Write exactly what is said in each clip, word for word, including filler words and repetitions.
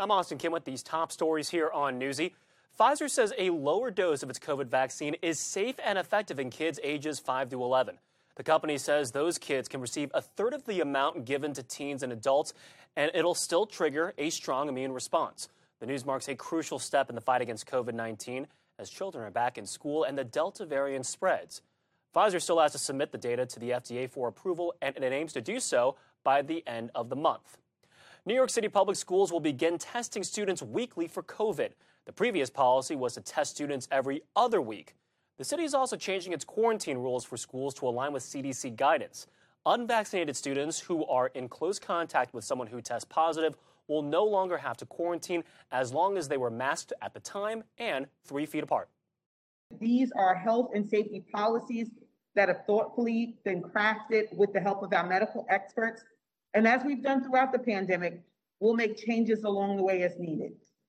I'm Austin Kim with these top stories here on Newsy. Pfizer says a lower dose of its COVID vaccine is safe and effective in kids ages five to eleven. The company says those kids can receive a third of the amount given to teens and adults, and it'll still trigger a strong immune response. The news marks a crucial step in the fight against COVID nineteen as children are back in school and the Delta variant spreads. Pfizer still has to submit the data to the F D A for approval, and it aims to do so by the end of the month. New York City public schools will begin testing students weekly for COVID. The previous policy was to test students every other week. The city is also changing its quarantine rules for schools to align with C D C guidance. Unvaccinated students who are in close contact with someone who tests positive will no longer have to quarantine as long as they were masked at the time and three feet apart. These are health and safety policies that have thoughtfully been crafted with the help of our medical experts. And as we've done throughout the pandemic, we'll make changes along the way as needed.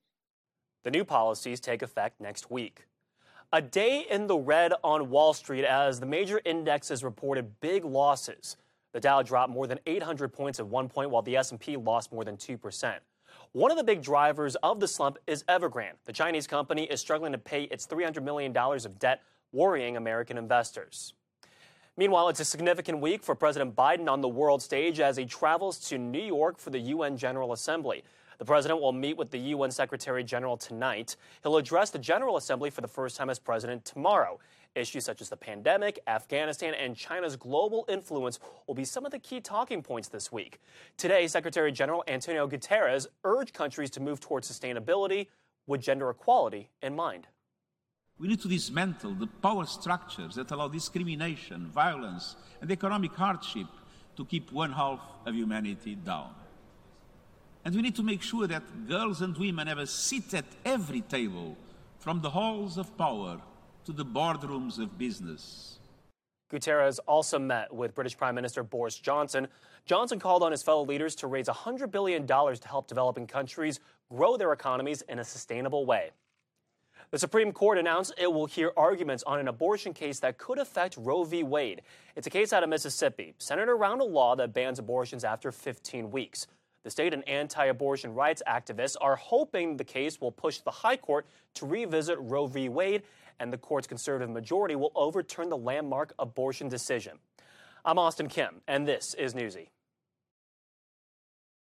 The new policies take effect next week. A day in the red on Wall Street as the major indexes reported big losses. The Dow dropped more than eight hundred points at one point, while the S and P lost more than two percent. One of the big drivers of the slump is Evergrande. The Chinese company is struggling to pay its three hundred million dollars of debt, worrying American investors. Meanwhile, it's a significant week for President Biden on the world stage as he travels to New York for the U N General Assembly. The president will meet with the U N Secretary General tonight. He'll address the General Assembly for the first time as president tomorrow. Issues such as the pandemic, Afghanistan, and China's global influence will be some of the key talking points this week. Today, Secretary General Antonio Guterres urged countries to move towards sustainability with gender equality in mind. We need to dismantle the power structures that allow discrimination, violence, and economic hardship to keep one half of humanity down. And we need to make sure that girls and women have a seat at every table, from the halls of power to the boardrooms of business. Guterres also met with British Prime Minister Boris Johnson. Johnson called on his fellow leaders to raise one hundred billion dollars to help developing countries grow their economies in a sustainable way. The Supreme Court announced it will hear arguments on an abortion case that could affect Roe v. Wade. It's a case out of Mississippi, centered around a law that bans abortions after fifteen weeks. The state and anti-abortion rights activists are hoping the case will push the High Court to revisit Roe v. Wade, and the court's conservative majority will overturn the landmark abortion decision. I'm Austin Kim, and this is Newsy.